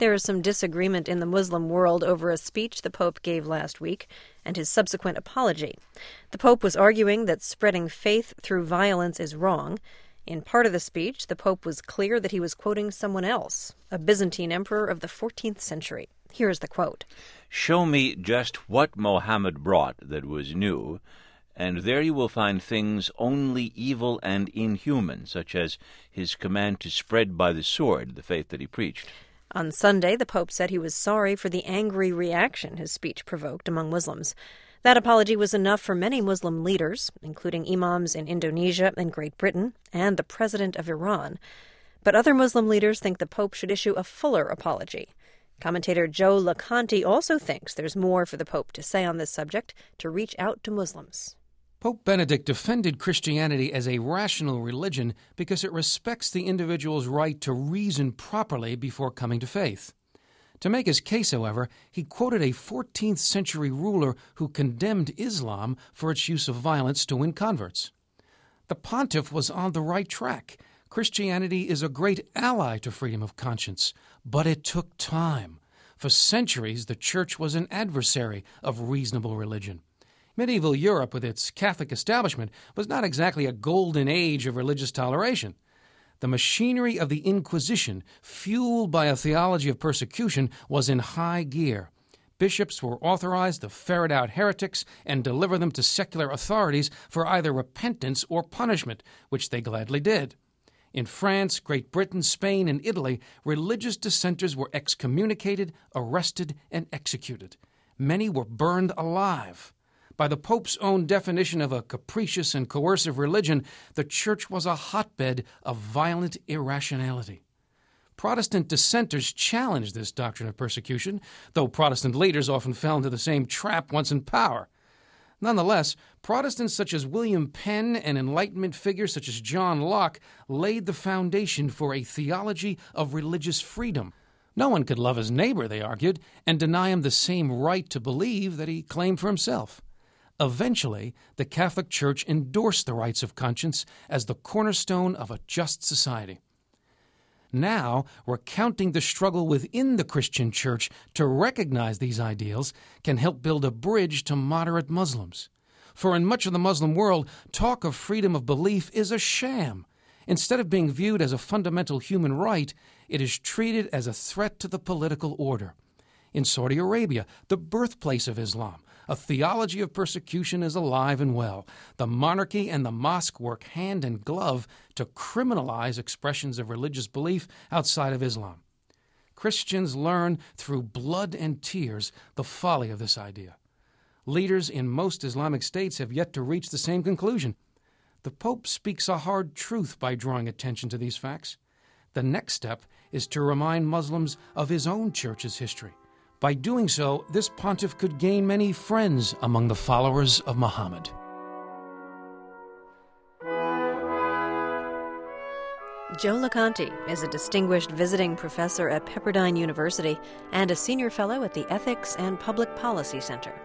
There is some disagreement in the Muslim world over a speech the Pope gave last week and his subsequent apology. The Pope was arguing that spreading faith through violence is wrong. In part of the speech, the Pope was clear that he was quoting someone else, a Byzantine emperor of the 14th century. Here is the quote. "Show me just what Mohammed brought that was new, and there you will find things only evil and inhuman, such as his command to spread by the sword the faith that he preached." On Sunday, the Pope said he was sorry for the angry reaction his speech provoked among Muslims. That apology was enough for many Muslim leaders, including imams in Indonesia and Great Britain, and the president of Iran. But other Muslim leaders think the Pope should issue a fuller apology. Commentator Joe LoConte also thinks there's more for the Pope to say on this subject to reach out to Muslims. Pope Benedict defended Christianity as a rational religion because it respects the individual's right to reason properly before coming to faith. To make his case, however, he quoted a 14th century ruler who condemned Islam for its use of violence to win converts. The pontiff was on the right track. Christianity is a great ally to freedom of conscience, but it took time. For centuries, the Church was an adversary of reasonable religion. Medieval Europe, with its Catholic establishment, was not exactly a golden age of religious toleration. The machinery of the Inquisition, fueled by a theology of persecution, was in high gear. Bishops were authorized to ferret out heretics and deliver them to secular authorities for either repentance or punishment, which they gladly did. In France, Great Britain, Spain, and Italy, religious dissenters were excommunicated, arrested, and executed. Many were burned alive. By the Pope's own definition of a capricious and coercive religion, the Church was a hotbed of violent irrationality. Protestant dissenters challenged this doctrine of persecution, though Protestant leaders often fell into the same trap once in power. Nonetheless, Protestants such as William Penn and Enlightenment figures such as John Locke laid the foundation for a theology of religious freedom. No one could love his neighbor, they argued, and deny him the same right to believe that he claimed for himself. Eventually, the Catholic Church endorsed the rights of conscience as the cornerstone of a just society. Now, recounting the struggle within the Christian Church to recognize these ideals can help build a bridge to moderate Muslims. For in much of the Muslim world, talk of freedom of belief is a sham. Instead of being viewed as a fundamental human right, it is treated as a threat to the political order. In Saudi Arabia, the birthplace of Islam, a theology of persecution is alive and well. The monarchy and the mosque work hand in glove to criminalize expressions of religious belief outside of Islam. Christians learn through blood and tears the folly of this idea. Leaders in most Islamic states have yet to reach the same conclusion. The Pope speaks a hard truth by drawing attention to these facts. The next step is to remind Muslims of his own church's history. By doing so, this pontiff could gain many friends among the followers of Muhammad. Joe LoConte is a distinguished visiting professor at Pepperdine University and a senior fellow at the Ethics and Public Policy Center.